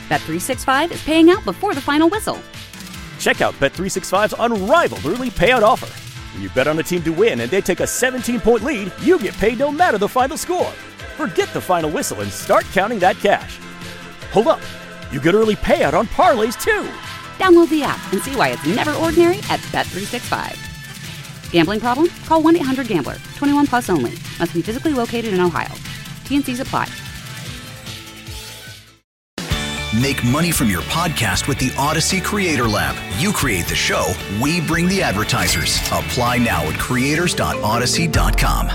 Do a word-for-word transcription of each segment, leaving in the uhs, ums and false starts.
Bet three sixty-five is paying out before the final whistle. Check out Bet three sixty-five's unrivaled early payout offer. When you bet on a team to win and they take a seventeen-point lead, you get paid no matter the final score. Forget the final whistle and start counting that cash. Hold up. You get early payout on parlays, too. Download the app and see why it's never ordinary at Bet three sixty-five. Gambling problem? Call one eight hundred gambler. twenty-one plus only. Must be physically located in Ohio. T N Cs apply. Make money from your podcast with the Odyssey Creator Lab. You create the show, we bring the advertisers. Apply now at creators dot odyssey dot com.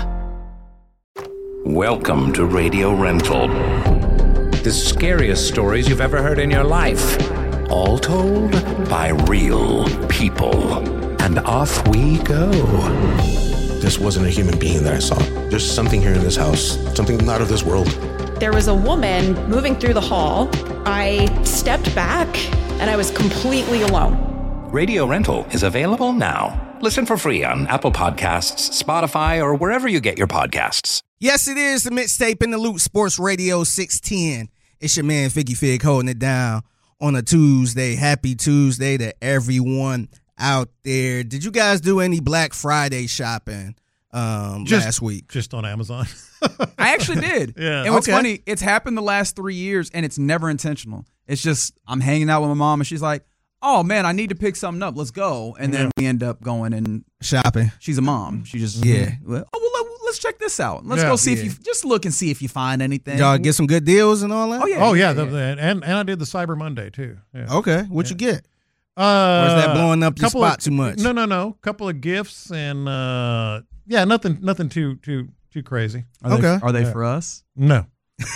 Welcome to Radio Rental. The scariest stories you've ever heard in your life. All told by real people. And off we go. This wasn't a human being that I saw. There's something here in this house, something not of this world. There was a woman moving through the hall. I stepped back and I was completely alone. Radio Rental is available now. Listen for free on Apple Podcasts, Spotify, or wherever you get your podcasts. Yes, it is the Mixtape in the Loop Sports Radio six ten. It's your man Figgy Fig holding it down on a Tuesday. Happy Tuesday to everyone out there. Did you guys do any Black Friday shopping um, just, last week? Just on Amazon. I actually did. Yeah. And what's Okay. funny, it's happened the last three years, and it's never intentional. It's just I'm hanging out with my mom, and she's like, oh, man, I need to pick something up. Let's go. And then Yeah. we end up going and Shopping. she's a mom. She just, Yeah. well, oh, well, let- let's check this out. Let's Yeah. go see Yeah. if you, just look and see if you find anything. Y'all get some good deals and all that? Oh, yeah. Oh, yeah. The, the, and, and I did the Cyber Monday, too. Yeah. Okay. What you get? Uh, Or is that blowing up your couple spot of- too much? No, no, no. Couple of gifts and, uh, yeah, nothing nothing too too too crazy. Are they, Okay. Are they Yeah. for us? No.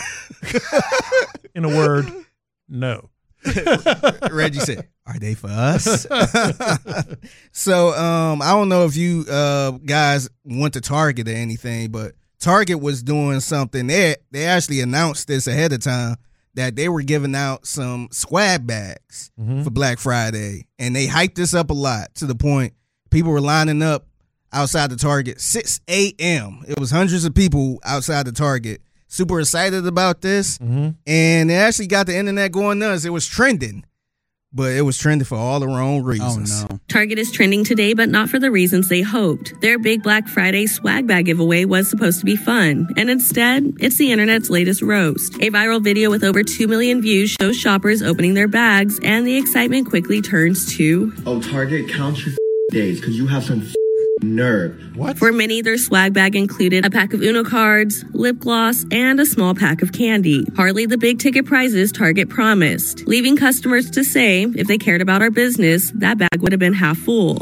In a word, no. Reggie said, are they for us? So um, I don't know if you uh, guys went to Target or anything, but Target was doing something. They, they actually announced this ahead of time that they were giving out some swag bags Mhm. for Black Friday. And they hyped this up a lot to the point people were lining up outside the Target six a.m. It was hundreds of people outside the Target. Super excited about this. Mhm. And it actually got the internet going nuts. It was trending, but it was trending for all the wrong reasons. Oh, no. Target is trending today, but not for the reasons they hoped. Their big Black Friday swag bag giveaway was supposed to be fun, and instead, it's the internet's latest roast. A viral video with over two million views shows shoppers opening their bags, and the excitement quickly turns to, Oh, Target, count your days, because you have some nerve. What? for many, their swag bag included a pack of Uno cards, lip gloss, and a small pack of candy. Hardly the big ticket prizes Target promised, leaving customers to say, if they cared about our business, that bag would have been half full.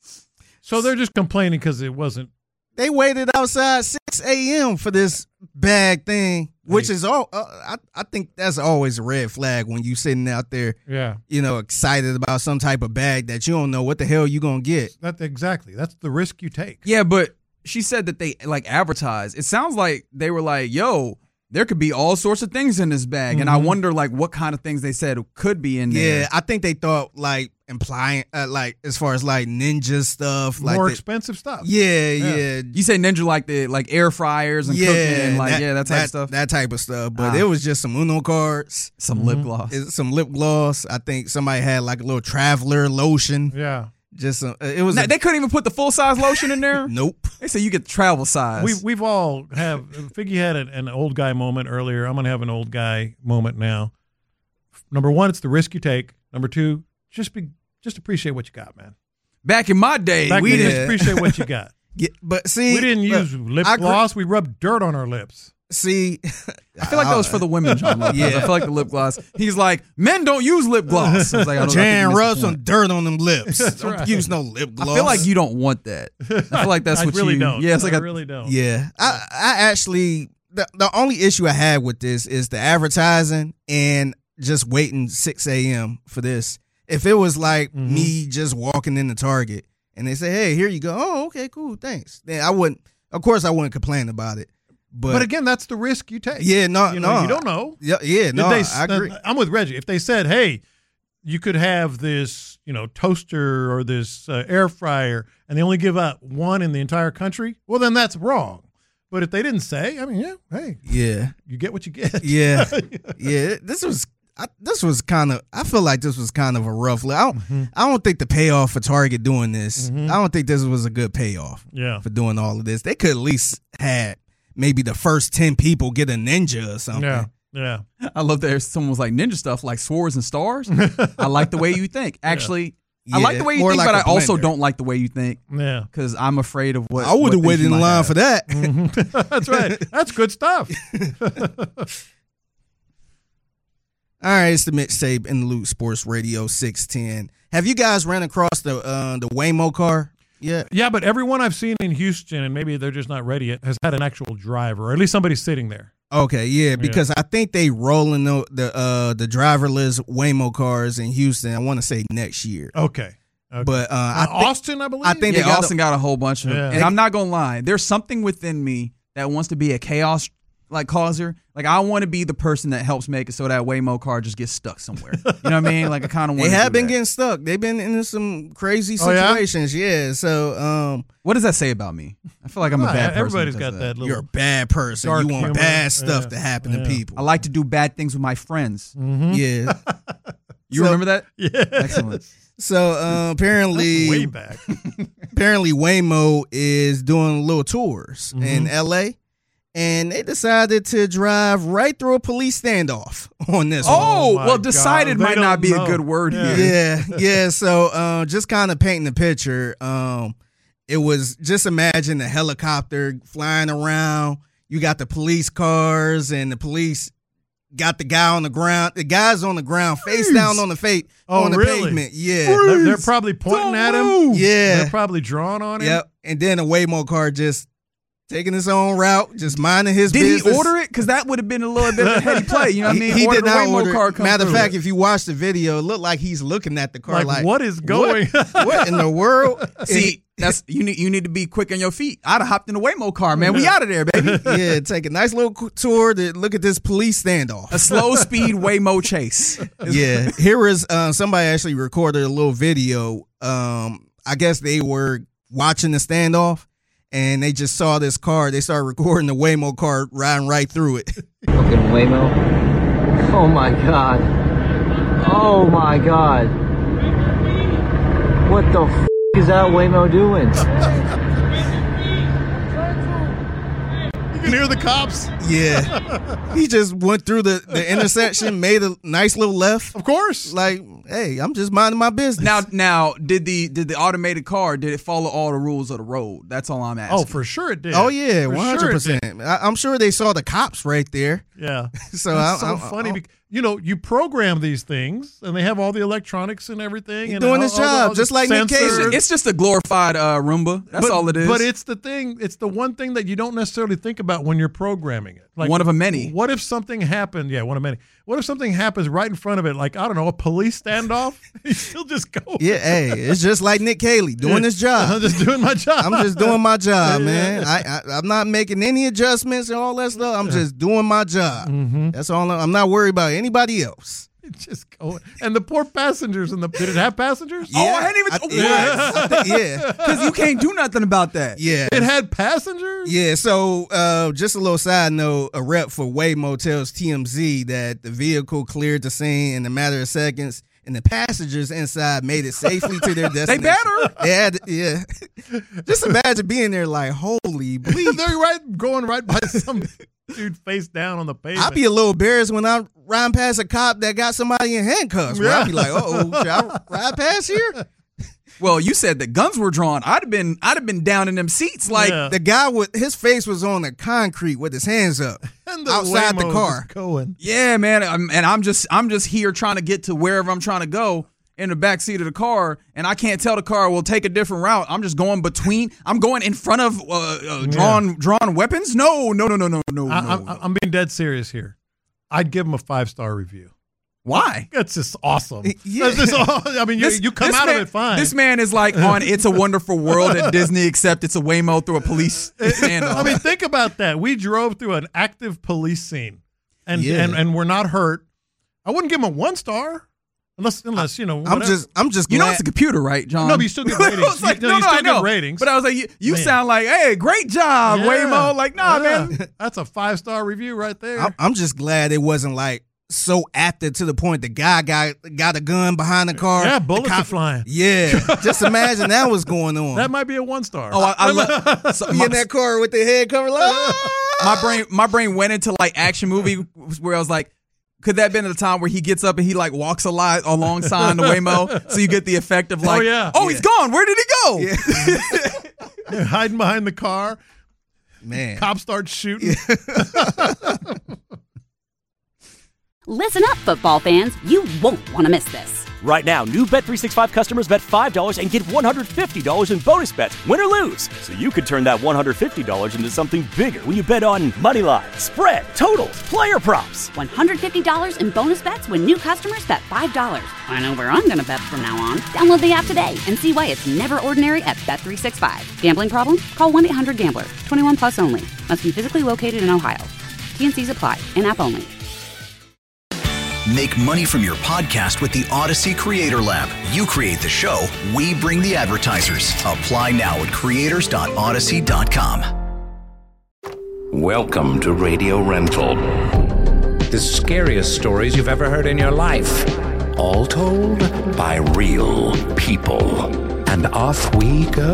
So they're just complaining because it wasn't. They waited outside six a.m. for this bag thing, which Right. is all. Uh, I I think that's always a red flag when you sitting out there, Yeah. you know, excited about some type of bag that you don't know what the hell you gonna get. That exactly. That's the risk you take. Yeah, but she said that they like advertise. It sounds like they were like, yo, there could be all sorts of things in this bag. And I Mhm. wonder like what kind of things they said could be in there. Yeah, I think they thought like implying uh, like as far as like ninja stuff, like More the- expensive stuff. Yeah, Yeah. yeah. You say ninja like the like air fryers and cooking and like yeah, that type that, of stuff. That type of stuff. But Ah. it was just some Uno cards, Some lip gloss. it's some lip gloss. I think somebody had like a little traveler lotion. Yeah. Just some, it was. Now, a- they couldn't even put the full size lotion in there. nope. They say you get the travel size. We we've all have. Figgy had an, an old guy moment earlier. I'm gonna have an old guy moment now. Number one, it's the risk you take. Number two, just be just appreciate what you got, man. Back in my day, Back we then, did. just appreciate what you got. Yeah, but see, We didn't look, use lip I agree- gloss. We rubbed dirt on our lips. See, I feel like that was for the women, John Lopez. Yeah. I feel like the lip gloss. He's like, men don't use lip gloss. I was like, I don't, I think Jan you missed the rub point. some dirt on them lips. Don't right. use no lip gloss. I feel like you don't want that. I feel like that's I what really you. don't. Yeah, it's like I a, really don't. Yeah, I, I actually the the only issue I had with this is the advertising and just waiting six a.m. for this. If it was like Mm-hmm. me just walking in the Target and they say, "Hey, here you go," oh, okay, cool, thanks. Then I wouldn't. Of course, I wouldn't complain about it. But, But again, that's the risk you take. yeah, no, You know, no, you don't know. Yeah, yeah, Did no, they, I agree. I'm with Reggie. If they said, "Hey, you could have this, you know, toaster or this uh, air fryer," and they only give out one in the entire country, well, then that's wrong. But if they didn't say, I mean, yeah, hey, Yeah, you get what you get. yeah, yeah. This was. I, this was kind of. I feel like this was kind of a rough. I don't. Mm-hmm. I don't think the payoff for Target doing this. Mhm. I don't think this was a good payoff. Yeah. For doing all of this, they could at least had maybe the first ten people get a ninja or something. Yeah. Yeah. I love that someone was like ninja stuff, like swords and stars. I like the way you think. Actually, I like the way you more think, like but a I also blender. don't like the way you think. Yeah. Because I'm afraid of what I would have what waited things you in might line have. for that. Mhm. That's right. That's good stuff. All right, it's the mixtape in the Loot Sports Radio six ten. Have you guys ran across the uh, the Waymo car yet? Yeah, but everyone I've seen in Houston, and maybe they're just not ready yet, has had an actual driver, or at least somebody sitting there. Okay, yeah, because I think they rolling the the, uh, the driverless Waymo cars in Houston. I want to say next year. Okay. Okay. But uh, I Uh, thi- Austin, I believe. I think Yeah, they got Austin the- got a whole bunch of them. Yeah. And I'm not gonna lie, there's something within me that wants to be a chaos like causer. Like I want to be the person that helps make it so that Waymo car just gets stuck somewhere. You know what I mean? Like I kind of want. They have been that. getting stuck. They've been in some crazy Oh, yeah? situations. yeah? So um, What does that say about me? I feel like I'm a Well, bad person. everybody's because got of that little. you're a bad person. dark You want humor. bad stuff Yeah. to happen Yeah. to people. I like to do bad things with my friends. Mhm. Yeah. You So- remember that? Yeah. Excellent. So uh, apparently, Way back. apparently Waymo is doing little tours in L A, and they decided to drive right through a police standoff on this one. Oh, my well, God. decided They might don't not be know. a good word Yeah. here. Yeah, yeah. So uh, just kind of painting the picture. Um, it was just imagine the helicopter flying around. You got the police cars, and the police got the guy on the ground. The guy's on the ground, face down on the fa- Oh, on the really? pavement. Yeah, They're, they're probably pointing at him. yeah. They're probably drawing on him. Yep. And then a Waymo car just taking his own route, just minding his Did business. he order it? Because that would have been a little bit of a heady play. You know what I He, mean? he Order did the not Waymo order. car it. come Matter of through. fact, if you watch the video, it looked like he's looking at the car Like, like, what is going? What, what in the world? See, that's you need you need to be quick on your feet. I'd have hopped in the Waymo car, man. We out of there, baby. Yeah, take a nice little tour to look at this police standoff. A slow speed Waymo chase. Yeah, here is uh, somebody actually recorded a little video. Um, I guess they were watching the standoff, and they just saw this car. They started recording the Waymo car riding right through it. Fucking Waymo. Oh my god. Oh my god. What the f is that Waymo doing? You can hear the cops. Yeah, he just went through the, the intersection, made a nice little left. Of course. Like, hey, I'm just minding my business. Now, now, did the did the automated car did it follow all the rules of the road? That's all I'm asking. Oh, for sure it did. Oh yeah, For one sure hundred it percent. did. I'm sure they saw the cops right there. Yeah. So That's I, so I, funny. I, because, you know, you program these things, and they have all the electronics and everything. He's and doing all- his all the- job, all the just like Nick Cage. sensors. It's just a glorified uh, Roomba. That's but, all it is. But it's the thing. It's the one thing that you don't necessarily think about when you're programming it. Like one of a many. What if something happened? Yeah, one of many. What if something happens right in front of it? Like I don't know, a police standoff. You still just go. Yeah, hey, it's just like Nick Haley doing his job. I'm just doing my job. I'm just doing my job, Yeah, man. yeah. I, I I'm not making any adjustments and all that stuff. I'm just doing my job. Mm-hmm. That's all. I'm, I'm not worried about anybody else. Just going. And the poor passengers in the. Did it have passengers? Oh, I hadn't even. I- yeah, I think- yeah, Because you can't do nothing about that. yeah. It had passengers. Yeah, so uh, just a little side note, a rep for Waymo tells T M Z that the vehicle cleared the scene in a matter of seconds, and the passengers inside made it safely to their They destination. better. They had, yeah. Just imagine being there like, holy bleep. They're right, going right by some dude face down on the pavement. I'd be a little embarrassed when I'm riding past a cop that got somebody in handcuffs. Where I'd be like, oh, should I ride past here? Well, you said that guns were drawn. I'd have been. I'd have been down in them seats. Like Yeah. The guy with his face was on the concrete with his hands up And the outside the Waymo car. just Going. yeah, man. I'm, and I'm just. I'm just here trying to get to wherever I'm trying to go in the back seat of the car, and I can't tell the car will take a different route. I'm just going between. I'm going in front of uh, uh, drawn drawn weapons. No, no, no, no, no, no. I, no, I'm, no. I'm being dead serious here. I'd give him a five star review. Why? That's just awesome. Yeah. That's just, I mean, you, This- you come this out man, of it fine. This man is like on It's a Wonderful World at Disney, except it's a Waymo through a police standoff. I mean, think about that. We drove through an active police scene, and Yeah. and, and we're not hurt. I wouldn't give him a one star, unless unless you know. I'm whatever. just, I'm just you know glad. it's a computer, right, John? No, but you still get ratings. I was like, You- no, no, you no, still I know. get ratings. But I was like, you, you Man. sound like, hey, great job, Yeah. Waymo. Like, nah, Yeah. man. That's a five star review right there. I'm, I'm just glad it wasn't like so active to the point the guy got got a gun behind the car. Yeah, bullets the cop, are flying. Yeah, just imagine that was going on. That might be a one star. Oh, I, I love so in that car with the head covered. Like, my brain, my brain went into like action movie where I was like, could that have been at the time where he gets up and he like walks a lot alongside the Waymo, so you get the effect of like, oh, yeah. oh yeah. he's gone. Where did he go? Yeah. They're hiding behind the car. Man, cops start shooting. Listen up, football fans. You won't want to miss this. Right now, new Bet three sixty-five customers bet five dollars and get one hundred fifty dollars in bonus bets, win or lose. So you could turn that one hundred fifty dollars into something bigger when you bet on money line, spread, totals, player props. one hundred fifty dollars in bonus bets when new customers bet five dollars. I know where I'm going to bet from now on. Download the app today and see why it's never ordinary at Bet three sixty-five. Gambling problem? Call one eight hundred gambler. twenty-one plus only. Must be physically located in Ohio. T N Cs apply. In-app only. Make money from your podcast with the Odyssey Creator Lab. You create the show, we bring the advertisers. Apply now at creators dot odyssey dot com. Welcome to Radio Rental. The scariest stories you've ever heard in your life. All told by real people. And off we go.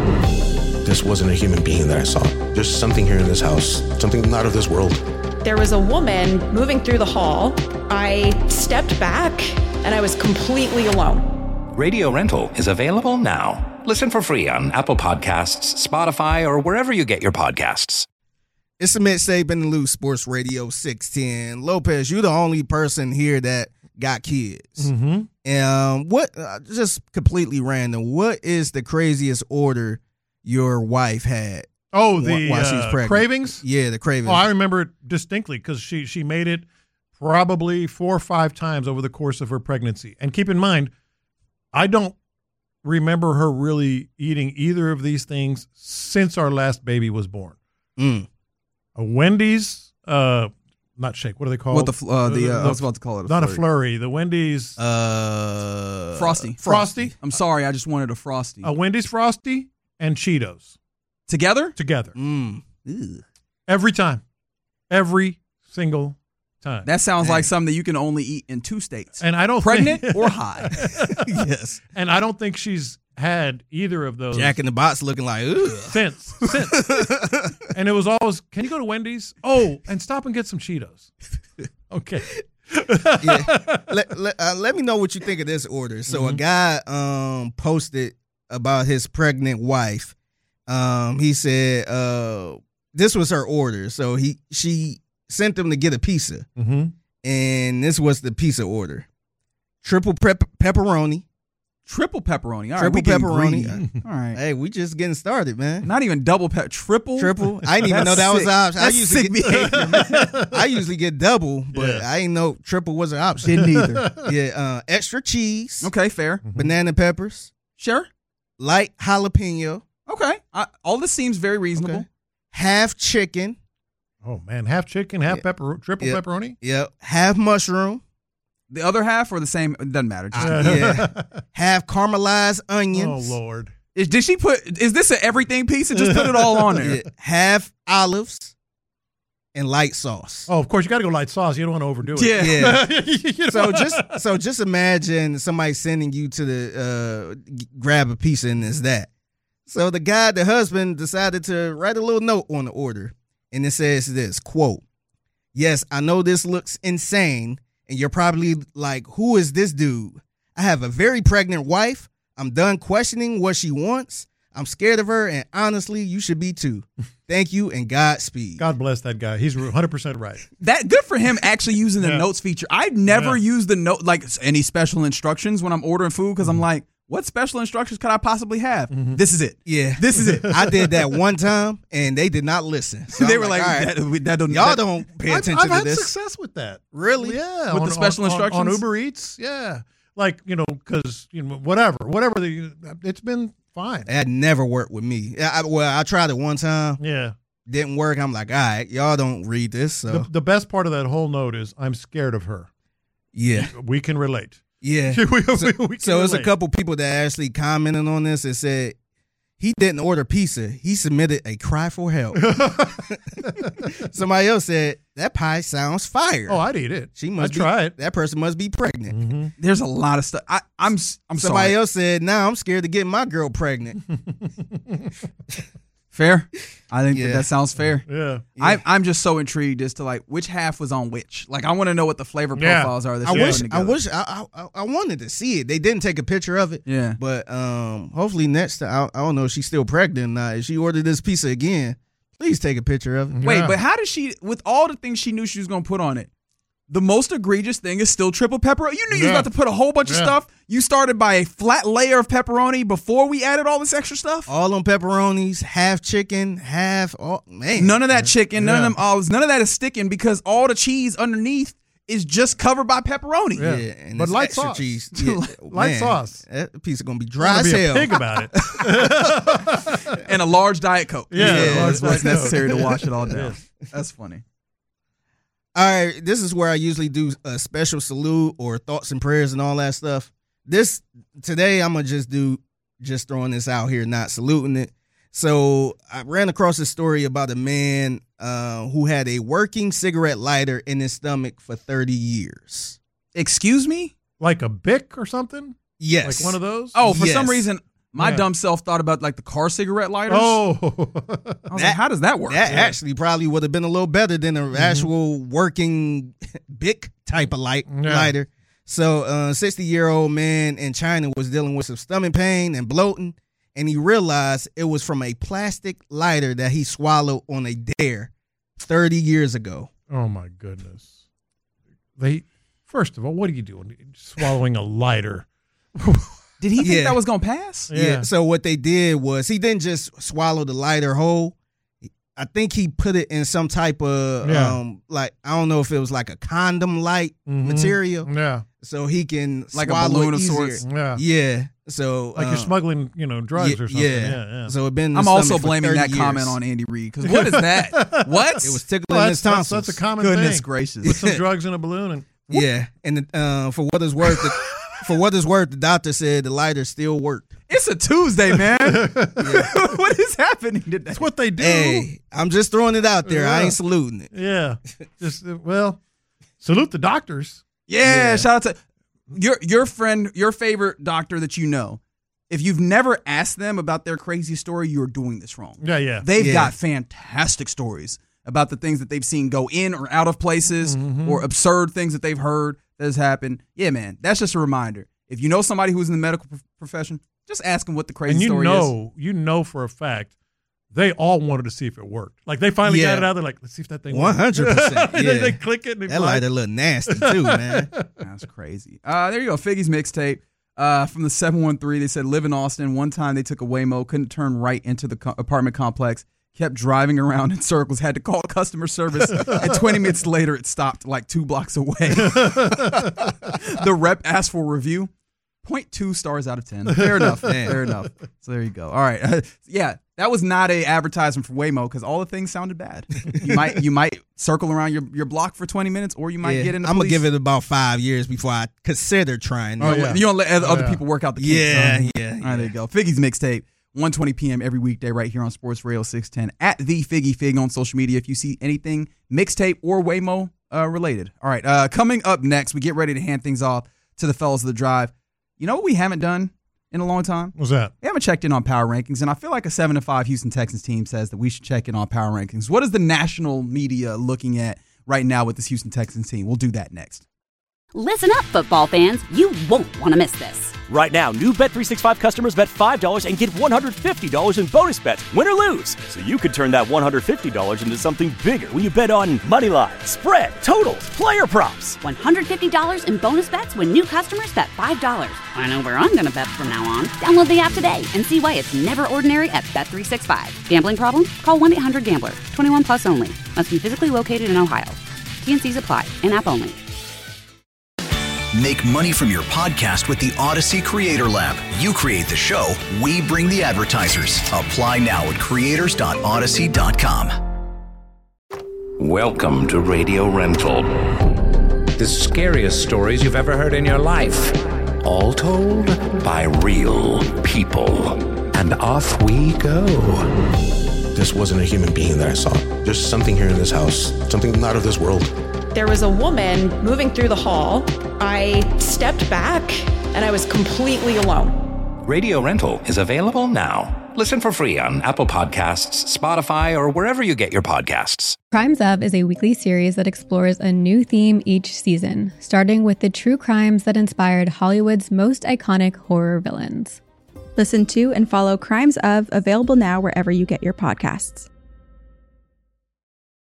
This wasn't a human being that I saw. There's something here in this house, something not of this world. There was a woman moving through the hall. I stepped back and I was completely alone. Radio Rental is available now. Listen for free on Apple Podcasts, Spotify, or wherever you get your podcasts. It's a mixtape in the loose Sports Radio six ten. Lopez, you're the only person here that got kids. Mm-hmm. Um, what? Uh, just completely random. What is the craziest order your wife had? Oh, the while she was uh, pregnant? cravings? Yeah, the cravings. Oh, I remember it distinctly because she, she made it probably four or five times over the course of her pregnancy. And keep in mind, I don't remember her really eating either of these things since our last baby was born. Mm. A Wendy's, uh, not shake, what are they called? What the, uh, the, uh, I was about to call it a Not flurry. a flurry. The Wendy's. Uh, Frosty. Frosty. I'm sorry, I just wanted a Frosty. A Wendy's Frosty and Cheetos. Together? Together. Mm. Every time. Every single time. That sounds Dang. like something that you can only eat in two states. And I don't Pregnant think, or high. Yes. And I don't think she's had either of those Jack in the Box looking like, ugh. since. since. And it was always, can you go to Wendy's? Oh, and stop and get some Cheetos. Okay. Yeah. Let, let, uh, let me know what you think of this order. So Mm-hmm. a guy um, posted about his pregnant wife. Um, he said uh, this was her order. So he she sent him to get a pizza. Mm-hmm. And this was the pizza order. Triple pep- pepperoni. Triple pepperoni. All right, Triple we getting pepperoni. greedy. All right. Hey, we just getting started, man. Not even double pep. Triple? Triple. I didn't even know That's that was sick. an option. I That's usually sick get, behavior, man. I usually get double, but Yeah. I didn't know triple was an option. Didn't either. Yeah, uh, extra cheese, Okay, fair. banana peppers, Sure. light jalapeno, Okay. I, all this seems very reasonable. okay, half chicken, Oh, man. Half chicken, half Yeah. pepper, triple Yeah. pepperoni? yep, half mushroom, The other half or the same? It doesn't matter. Just, Uh, yeah, half caramelized Oh, onions, Lord. is, did she put? Is this an everything pizza? Just put it all on there. yeah, half olives, and light sauce. Oh, of course, you got to go light sauce. You don't want to overdo it. Yeah. Yeah. You know? So just so just imagine somebody sending you to the uh, g- grab a pizza and it's that. So the guy, the husband, decided to write a little note on the order, and it says this quote: "Yes, I know this looks insane, and you're probably like, who is this dude? I have a very pregnant wife. I'm done questioning what she wants. I'm scared of her, and honestly, you should be too. Thank you, and Godspeed." God bless that guy. He's one hundred percent right. That good for him actually using the Yeah. notes feature. I've never Yeah. used the note like any special instructions when I'm ordering food because I'm like, what special instructions could I possibly have? Mm-hmm. This is it. Yeah, This is it. I did that one time, and they did not listen. So they I'm were like, all right, that, we- that don't, y'all that- don't pay I've, attention I've to had this. success with that. Really? Yeah. With on- the special on- on- instructions? on Uber Eats. Yeah. Like, you know, because, you know, whatever, whatever. The, it's been fine. That never worked with me. I, I- well, I tried it one time, Yeah. didn't work. I'm like, all right, y'all don't read this, so The, the best part of that whole note is I'm scared of her. yeah, We can relate. yeah. we, So, we- we can so it's a relate. couple people that actually commented on this and said, He didn't order pizza. He submitted a cry for help. Somebody else said, that pie sounds fire. Oh, I'd eat it. She must I'd be, try it. That person must be pregnant. Mm-hmm. There's a lot of stuff. I, I'm I'm Somebody sorry. else said, now I'm scared to get my girl pregnant. Fair. I think Yeah. that, that sounds fair. Yeah. I, I'm just so intrigued as to like which half was on which. Like I want to know what the flavor Yeah. profiles are. That I you're wish, putting I together. wish, I, I, I wanted to see it. They didn't take a picture of it. Yeah. But um, hopefully next time, I, I don't know if she's still pregnant or not. If she ordered this pizza again, please take a picture of it. Wait, Yeah. but how did she? With all the things she knew she was gonna put on it, the most egregious thing is still triple pepperoni. You knew you was Yeah. about to put a whole bunch of Yeah. stuff. You started by a flat layer of pepperoni before we added all this extra stuff. All them pepperonis, half chicken, half, oh, man. None of that chicken, none Yeah. of them olives, none of that is sticking because all the cheese underneath is just covered by pepperoni. Yeah. Yeah, and But it's light extra sauce. cheese. Yeah, Light man, sauce. That pizza gonna be I'm dry gonna as be a hell. pig about it. And a large Diet Coke. Yeah, yeah a large that's what's Diet Coke. necessary to wash it all down. Yes. That's funny. All right, this is where I usually do a special salute or thoughts and prayers and all that stuff. This today, I'm gonna just do just throwing this out here, not saluting it. So I ran across a story about a man uh, who had a working cigarette lighter in his stomach for thirty years. Excuse me? Like a Bic or something? Yes, Like one of those? Oh, for Yes. some reason, my Yeah. dumb self thought about like the car cigarette lighters. Oh. I was That- like, how does that work? That Yeah. actually probably would have been a little better than an actual working Bic type of light Yeah. lighter. So, a sixty-year-old man in China was dealing with some stomach pain and bloating, and he realized it was from a plastic lighter that he swallowed on a dare thirty years ago. Oh, my goodness. They, first of all, what are you doing? Swallowing a lighter. Did he think Yeah. that was going to pass? Yeah. Yeah. So what they did was he didn't just swallow the lighter whole. I think he put it in some type of Yeah. um like I don't know if it was like a condom light Mhm. material, Yeah. so he can Like a swallow balloon it of easier. sorts. Yeah. Yeah. So Like you're uh, smuggling, you know, drugs yeah, or something. Yeah. Yeah. yeah. So it been. in the I'm also stomach for blaming thirty that years. comment on Andy Reid because what is that? What? It was tickling Well, his that's, that's, tonsils. that's a common Goodness thing. gracious. Put some drugs in a balloon and Yeah, and uh, for what it's worth, the, for what it's worth, the doctor said the lighter still worked. It's a Tuesday, man. What is happening today? that's what they do. Hey, I'm just throwing it out there. I Yeah. ain't saluting it. Yeah. Just uh, well, salute the doctors. Yeah, Yeah. shout out to your your friend, your favorite doctor that you know. If you've never asked them about their crazy story, you're doing this wrong. Yeah, yeah. They've Yeah. got fantastic stories about the things that they've seen go in or out of places Mm-hmm. or absurd things that they've heard that has happened. Yeah, man, that's just a reminder. If you know somebody who's in the medical prof- profession, just ask them what the crazy and you story is. know, you know for a fact, they all wanted to see if it worked. Like they finally Yeah. got it out. They're like, let's see if that thing One works. hundred percent. They- Yeah, they click it. And they that fly. lighter look nasty too, man. That's crazy. Uh, there you go. Figgy's mixtape uh, from the seven one three. They said, live in Austin. One time they took a Waymo, couldn't turn right into the co- apartment complex, kept driving around in circles, had to call customer service, and twenty minutes later it stopped like two blocks away. The rep asked for a review. zero point two stars out of ten. Fair enough. Man. Fair enough. So there you go. All right. Uh, yeah, that was not a advertisement for Waymo because all the things sounded bad. You might you might circle around your, your block for twenty minutes, or you might Yeah, get in. I'm gonna give it about five years before I consider trying. Oh, it. yeah. You don't let other Oh, yeah. people work out the kinks. Yeah, huh? yeah, All right, there you go. Figgy's mixtape, one twenty p.m. every weekday right here on Sports Radio six ten at the Figgy Fig on social media. If you see anything mixtape or Waymo uh, related. All right, uh, coming up next, we get ready to hand things off to the fellas of the drive. You know what we haven't done in a long time? What's that? We haven't checked in on power rankings, and I feel like a seven to five Houston Texans team says that we should check in on power rankings. What is the national media looking at right now with this Houston Texans team? We'll do that next. Listen up, football fans. You won't want to miss this. Right now, new Bet three sixty-five customers bet five dollars and get one hundred fifty dollars in bonus bets, win or lose. So you could turn that one hundred fifty dollars into something bigger when you bet on money line, spread, totals, player props. one hundred fifty dollars in bonus bets when new customers bet five dollars. I know where I'm going to bet from now on. Download the app today and see why it's never ordinary at Bet three sixty-five. Gambling problem? Call one eight hundred gambler. twenty-one plus only. Must be physically located in Ohio. T N Cs apply. In-app only. Make money from your podcast with the Odyssey Creator Lab. You create the show, we bring the advertisers. Apply now at creators dot odyssey dot com. Welcome to Radio Rental. The scariest stories you've ever heard in your life. All told by real people. and off we go. This wasn't a human being that I saw. There's something here in this house, something not of this world. There was a woman moving through the hall. I stepped back and I was completely alone. Radio Rental is available now. Listen for free on Apple Podcasts, Spotify, or wherever you get your podcasts. Crimes Of is a weekly series that explores a new theme each season, starting with the true crimes that inspired Hollywood's most iconic horror villains. Listen to and follow Crimes Of, available now wherever you get your podcasts.